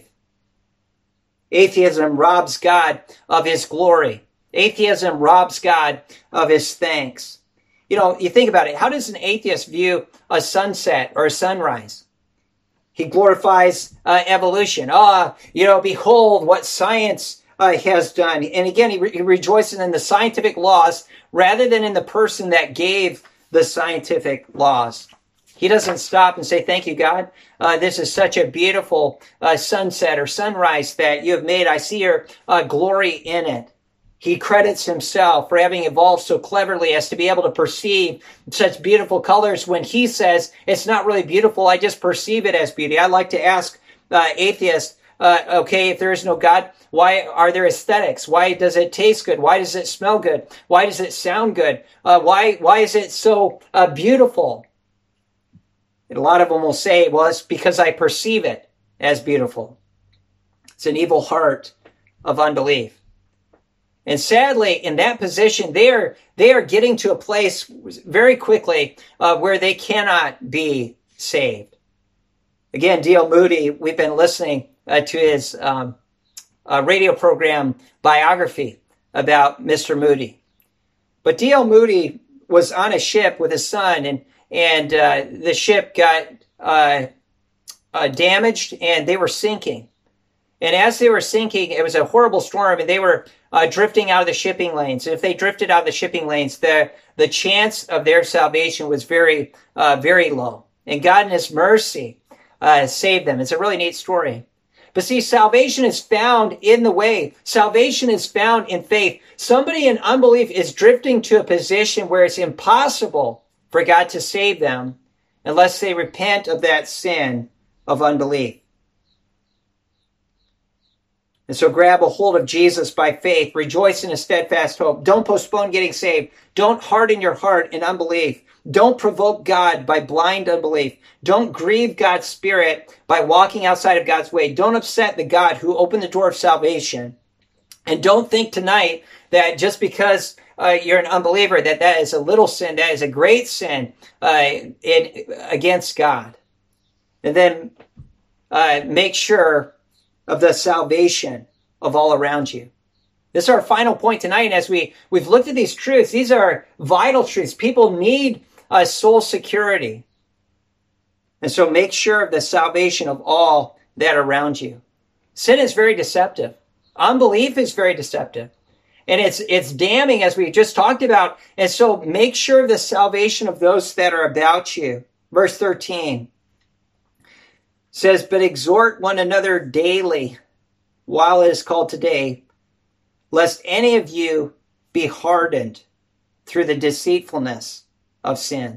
Atheism robs God of his glory. Atheism robs God of his thanks. You know, you think about it. How does an atheist view a sunset or a sunrise? He glorifies uh, evolution. Ah, you know, behold what science uh, has done. And again, he, re- he rejoices in the scientific laws rather than in the person that gave the scientific laws. He doesn't stop and say, thank you, God. Uh, this is such a beautiful uh, sunset or sunrise that you have made. I see your uh, glory in it. He credits himself for having evolved so cleverly as to be able to perceive such beautiful colors when he says, it's not really beautiful, I just perceive it as beauty. I like to ask uh, atheists, uh, okay, if there is no God, why are there aesthetics? Why does it taste good? Why does it smell good? Why does it sound good? Uh, why, why is it so uh, beautiful? And a lot of them will say, well, it's because I perceive it as beautiful. It's an evil heart of unbelief. And sadly, in that position, they are, they are getting to a place very quickly uh, where they cannot be saved. Again, D L Moody, we've been listening uh, to his um, uh, radio program biography about Mister Moody. But D L Moody was on a ship with his son, and, and uh, the ship got uh, uh, damaged, and they were sinking. And as they were sinking, it was a horrible storm, and they were uh, drifting out of the shipping lanes. And if they drifted out of the shipping lanes, the, the chance of their salvation was very, uh, very low. And God in his mercy uh, saved them. It's a really neat story. But see, salvation is found in the way. Salvation is found in faith. Somebody in unbelief is drifting to a position where it's impossible for God to save them unless they repent of that sin of unbelief. And so grab a hold of Jesus by faith. Rejoice in a steadfast hope. Don't postpone getting saved. Don't harden your heart in unbelief. Don't provoke God by blind unbelief. Don't grieve God's Spirit by walking outside of God's way. Don't upset the God who opened the door of salvation. And don't think tonight that just because uh, you're an unbeliever, that that is a little sin. That is a great sin uh, in, against God. And then uh, make sure of the salvation of all around you. This is our final point tonight. And as we, we've looked at these truths, these are vital truths. People need uh, soul security. And so make sure of the salvation of all that are around you. Sin is very deceptive. Unbelief is very deceptive. And it's, it's damning, as we just talked about. And so make sure of the salvation of those that are about you. Verse thirteen says, but exhort one another daily while it is called today, lest any of you be hardened through the deceitfulness of sin.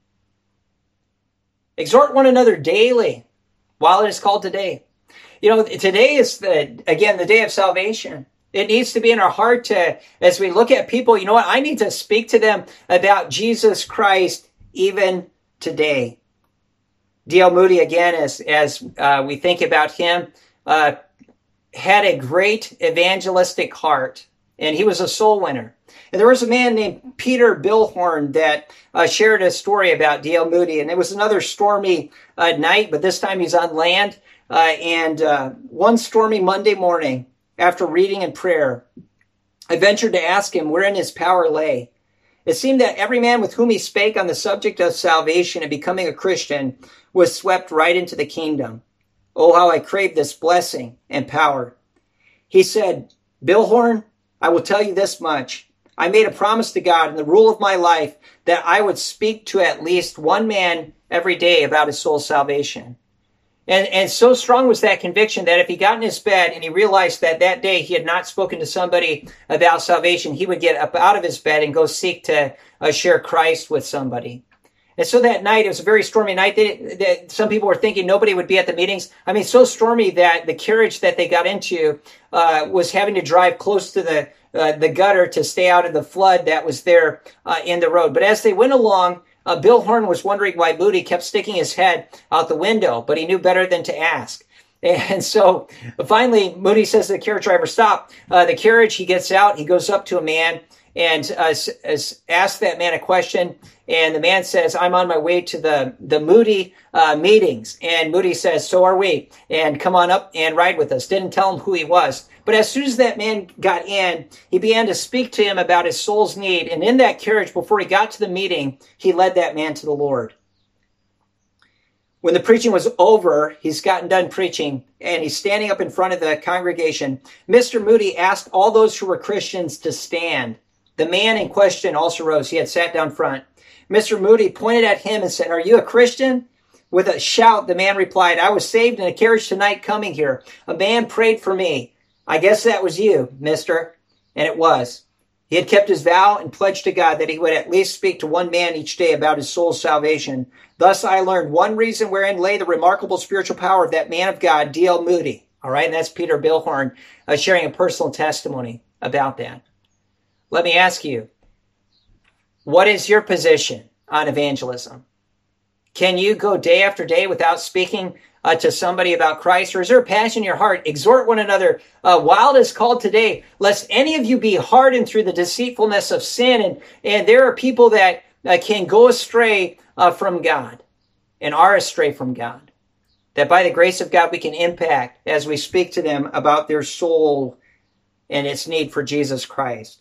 Exhort one another daily while it is called today. You know, today is, the again, the day of salvation. It needs to be in our heart to, as we look at people, you know what? I need to speak to them about Jesus Christ even today. D L Moody, again, as, as uh, we think about him, uh, had a great evangelistic heart, and he was a soul winner. And there was a man named Peter Bilhorn that uh, shared a story about D L Moody, and it was another stormy uh, night, but this time he's on land. Uh, and uh, one stormy Monday morning, after reading and prayer, I ventured to ask him wherein his power lay. It seemed that every man with whom he spake on the subject of salvation and becoming a Christian was swept right into the kingdom. Oh, how I craved this blessing and power. He said, Bilhorn, I will tell you this much. I made a promise to God in the rule of my life that I would speak to at least one man every day about his soul's salvation. And, and so strong was that conviction that if he got in his bed and he realized that that day he had not spoken to somebody about salvation, he would get up out of his bed and go seek to uh, share Christ with somebody. And so that night, it was a very stormy night. They, they, some people were thinking nobody would be at the meetings. I mean, so stormy that the carriage that they got into uh, was having to drive close to the uh, the gutter to stay out of the flood that was there uh, in the road. But as they went along, uh, Bilhorn was wondering why Moody kept sticking his head out the window, but he knew better than to ask. And so finally, Moody says to the carriage driver, stop. Uh, the carriage, he gets out, he goes up to a man and uh, asks that man a question. And the man says, I'm on my way to the, the Moody uh, meetings. And Moody says, so are we. And come on up and ride with us. Didn't tell him who he was. But as soon as that man got in, he began to speak to him about his soul's need. And in that carriage, before he got to the meeting, he led that man to the Lord. When the preaching was over, he's gotten done preaching, and he's standing up in front of the congregation. Mister Moody asked all those who were Christians to stand. The man in question also rose. He had sat down front. Mister Moody pointed at him and said, are you a Christian? With a shout, the man replied, I was saved in a carriage tonight coming here. A man prayed for me. I guess that was you, mister. And it was. He had kept his vow and pledged to God that he would at least speak to one man each day about his soul's salvation. Thus I learned one reason wherein lay the remarkable spiritual power of that man of God, D L Moody. All right, and that's Peter Bilhorn uh, sharing a personal testimony about that. Let me ask you, what is your position on evangelism? Can you go day after day without speaking uh, to somebody about Christ? Or is there a passion in your heart? Exhort one another uh, while it is called today, lest any of you be hardened through the deceitfulness of sin. And, and there are people that uh, can go astray uh, from God and are astray from God. That by the grace of God we can impact as we speak to them about their soul and its need for Jesus Christ.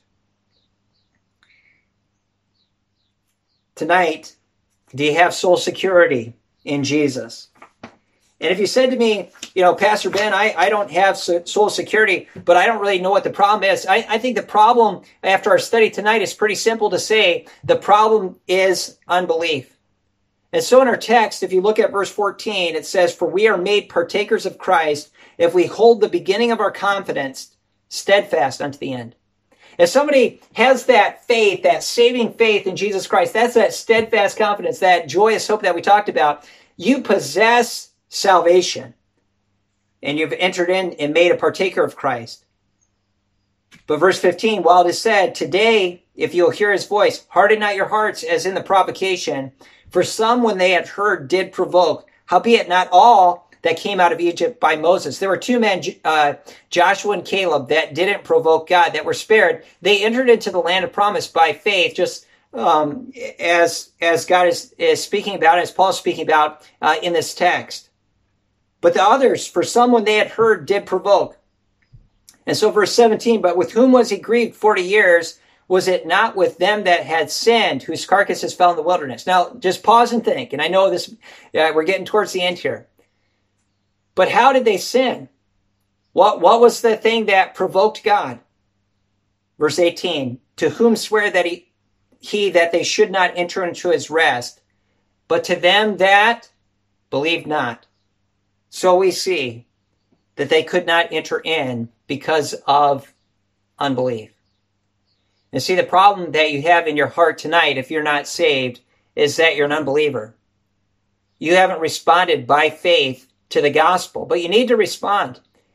Tonight, do you have soul security in Jesus? And if you said to me, you know, Pastor Ben, I, I don't have soul security, but I don't really know what the problem is. I, I think the problem after our study tonight is pretty simple to say. The problem is unbelief. And so in our text, if you look at verse fourteen, it says, for we are made partakers of Christ if we hold the beginning of our confidence steadfast unto the end. If somebody has that faith, that saving faith in Jesus Christ, that's that steadfast confidence, that joyous hope that we talked about, you possess salvation. And you've entered in and made a partaker of Christ. But verse fifteen, while it is said, today, if you'll hear his voice, harden not your hearts as in the provocation. For some, when they had heard, did provoke. Howbeit not all that came out of Egypt by Moses. There were two men, uh, Joshua and Caleb, that didn't provoke God, that were spared. They entered into the land of promise by faith, just um, as as God is, is speaking about, as Paul is speaking about uh, in this text. But the others, for some when they had heard, did provoke. And so verse seventeen, but with whom was he grieved forty years? Was it not with them that had sinned, whose carcasses fell in the wilderness? Now, just pause and think. And I know this, uh, we're getting towards the end here. But how did they sin? What, what was the thing that provoked God? Verse eighteen, to whom swear that he, he that they should not enter into his rest, but to them that believed not. So we see that they could not enter in because of unbelief. And see, the problem that you have in your heart tonight, if you're not saved, is that you're an unbeliever. You haven't responded by faith to the gospel, but you need to respond.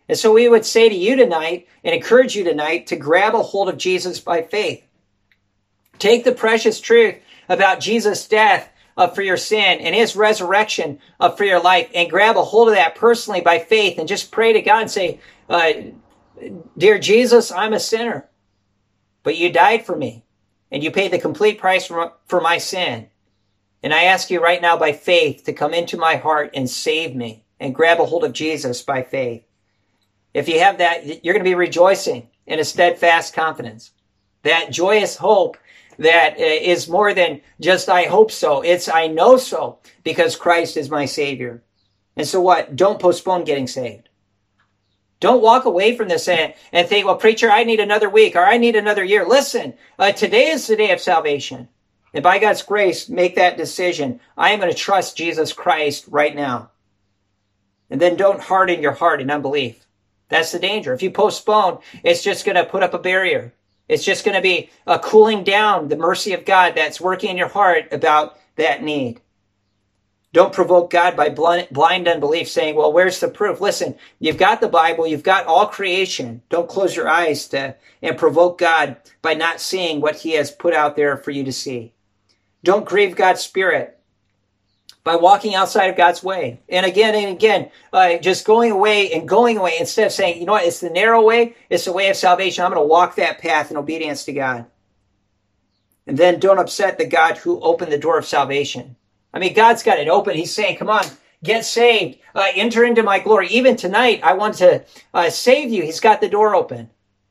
And so we would say to you tonight and encourage you tonight to grab a hold of Jesus by faith. Take the precious truth about Jesus' death uh, for your sin and his resurrection uh, for your life, and grab a hold of that personally by faith, and just pray to God and say, uh, Dear Jesus, I'm a sinner, but you died for me and you paid the complete price for, for my sin. And I ask you right now by faith to come into my heart and save me, and grab a hold of Jesus by faith. If you have that, you're going to be rejoicing in a steadfast confidence, that joyous hope that is more than just I hope so. It's I know so, because Christ is my Savior. And so what? Don't postpone getting saved. Don't walk away from this and, and think, well, preacher, I need another week or I need another year. Listen, uh, today is the day of salvation. And by God's grace, make that decision. I am going to trust Jesus Christ right now. And then don't harden your heart in unbelief. That's the danger. If you postpone, it's just going to put up a barrier. It's just going to be a cooling down the mercy of God that's working in your heart about that need. Don't provoke God by blind, blind unbelief, saying, well, where's the proof? Listen, you've got the Bible. You've got all creation. Don't close your eyes to and provoke God by not seeing what he has put out there for you to see. Don't grieve God's Spirit by walking outside of God's way. And again and again, uh, just going away and going away instead of saying, you know what, it's the narrow way, it's the way of salvation. I'm going to walk that path in obedience to God. And then don't upset the God who opened the door of salvation. I mean, God's got it open. He's saying, come on, get saved, uh, enter into my glory. Even tonight, I want to uh, save you. He's got the door open.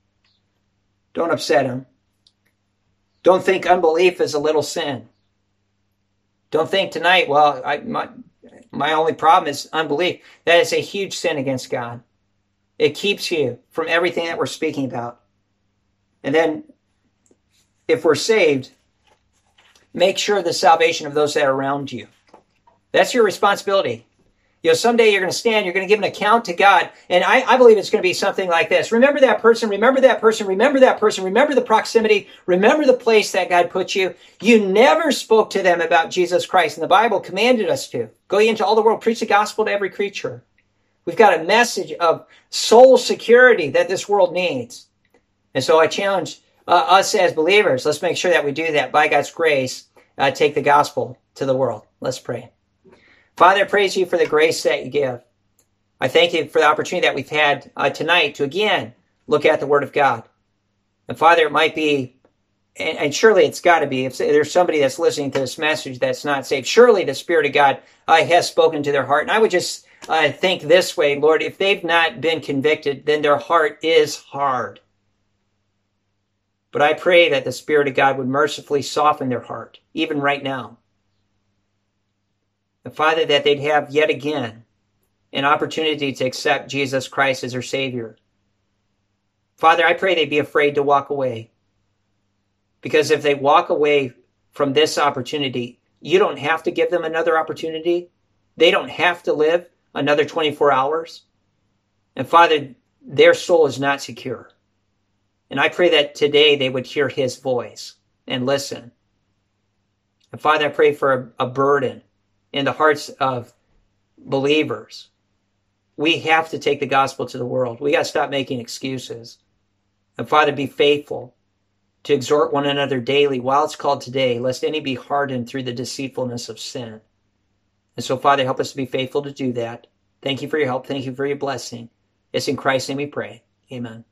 Don't upset him. Don't think unbelief is a little sin. Don't think tonight, well, I, my, my only problem is unbelief. That is a huge sin against God. It keeps you from everything that we're speaking about. And then, if we're saved, make sure the salvation of those that are around you. That's your responsibility. You know, someday you're going to stand, you're going to give an account to God. And I, I believe it's going to be something like this. Remember that person, remember that person, remember that person, remember the proximity, remember the place that God put you. You never spoke to them about Jesus Christ. And the Bible commanded us to. Go ye into all the world, preach the gospel to every creature. We've got a message of soul security that this world needs. And so I challenge uh, us as believers, let's make sure that we do that by God's grace, uh, take the gospel to the world. Let's pray. Father, I praise you for the grace that you give. I thank you for the opportunity that we've had uh, tonight to again look at the Word of God. And Father, it might be, and, and surely it's got to be, if there's somebody that's listening to this message that's not saved, surely the Spirit of God uh, has spoken to their heart. And I would just uh, think this way, Lord, if they've not been convicted, then their heart is hard. But I pray that the Spirit of God would mercifully soften their heart, even right now. And Father, that they'd have yet again an opportunity to accept Jesus Christ as their Savior. Father, I pray they'd be afraid to walk away. Because if they walk away from this opportunity, you don't have to give them another opportunity. They don't have to live another twenty-four hours. And Father, their soul is not secure. And I pray that today they would hear his voice and listen. And Father, I pray for a, a burden in the hearts of believers. We have to take the gospel to the world. We got to stop making excuses. And Father, be faithful to exhort one another daily while it's called today, lest any be hardened through the deceitfulness of sin. And so, Father, help us to be faithful to do that. Thank you for your help. Thank you for your blessing. It's in Christ's name we pray. Amen.